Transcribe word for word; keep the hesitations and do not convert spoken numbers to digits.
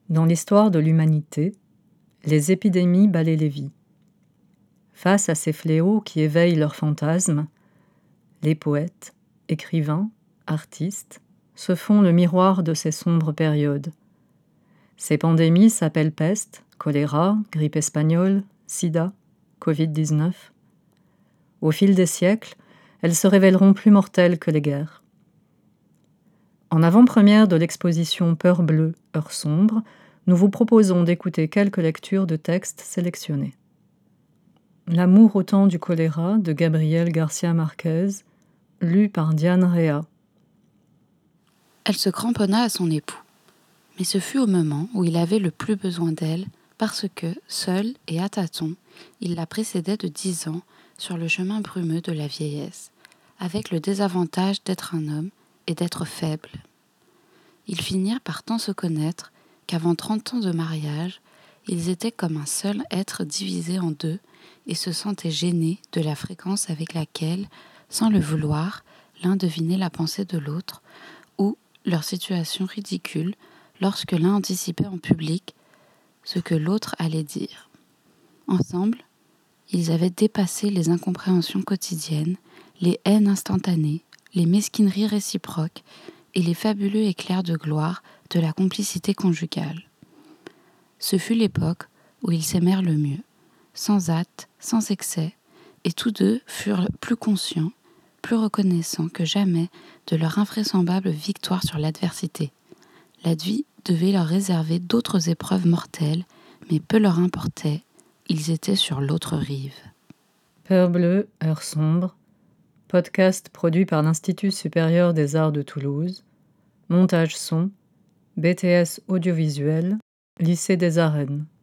Dans l'histoire de l'humanité, les épidémies balaient les vies. Face à ces fléaux qui éveillent leurs fantasmes, les poètes, écrivains, artistes se font le miroir de ces sombres périodes. Ces pandémies s'appellent peste, choléra, grippe espagnole, sida, covid dix-neuf. Au fil des siècles, elles se révéleront plus mortelles que les guerres. En avant-première de l'exposition Peur bleue, heure sombre, nous vous proposons d'écouter quelques lectures de textes sélectionnés. L'amour au temps du choléra de Gabriel Garcia Marquez, lu par Diane Réa. Elle se cramponna à son époux, mais ce fut au moment où il avait le plus besoin d'elle, parce que, seul et à tâtons, il la précédait de dix ans sur le chemin brumeux de la vieillesse, avec le désavantage d'être un homme et d'être faible. Ils finirent par tant se connaître qu'avant trente ans de mariage, ils étaient comme un seul être divisé en deux et se sentaient gênés de la fréquence avec laquelle, sans le vouloir, l'un devinait la pensée de l'autre, ou leur situation ridicule lorsque l'un anticipait en public ce que l'autre allait dire. Ensemble, ils avaient dépassé les incompréhensions quotidiennes, les haines instantanées, les mesquineries réciproques et les fabuleux éclairs de gloire de la complicité conjugale. Ce fut l'époque où ils s'aimèrent le mieux, sans hâte, sans excès, et tous deux furent plus conscients, plus reconnaissants que jamais de leur invraisemblable victoire sur l'adversité. La vie devait leur réserver d'autres épreuves mortelles, mais peu leur importait, ils étaient sur l'autre rive. Peur bleue, heure sombre, podcast produit par l'Institut supérieur des arts de Toulouse, montage son, B T S audiovisuel, lycée des Arènes.